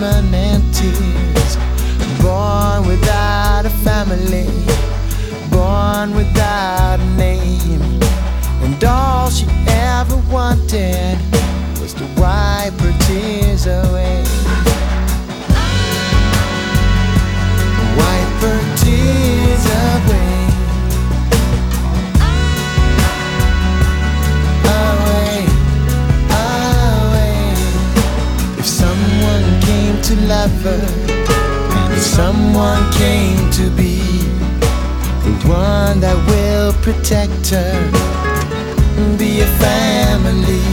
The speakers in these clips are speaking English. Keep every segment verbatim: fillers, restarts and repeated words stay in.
permanent tears. Born without a family, born without a name, and all she ever wanted was to wipe her tears away. Wipe her tears away. Away, away. If someone came to love her, and if someone came to be the one that will protect her, be a family,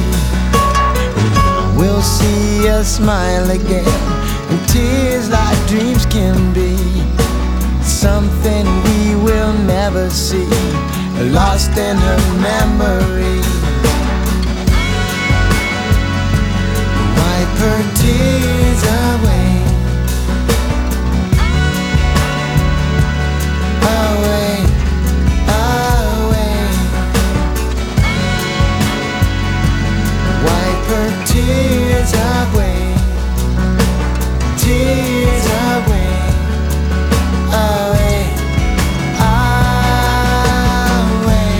we'll see a smile again, and tears like dreams can be. Something we will never see, lost in her memory. Wipe her tears away. Away, away. Wipe her tears away. Tears away. Away, away.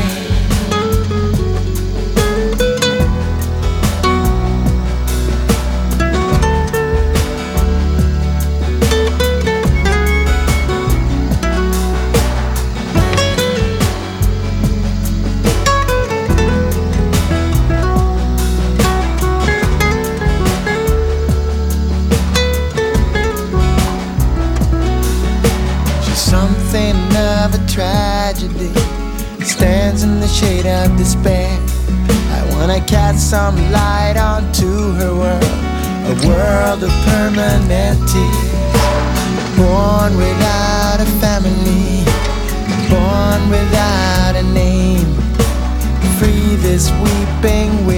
Something of a tragedy stands in the shade of despair. I wanna cast some light onto her world, a world of permanent tears. Born without a family, born without a name. Free this weeping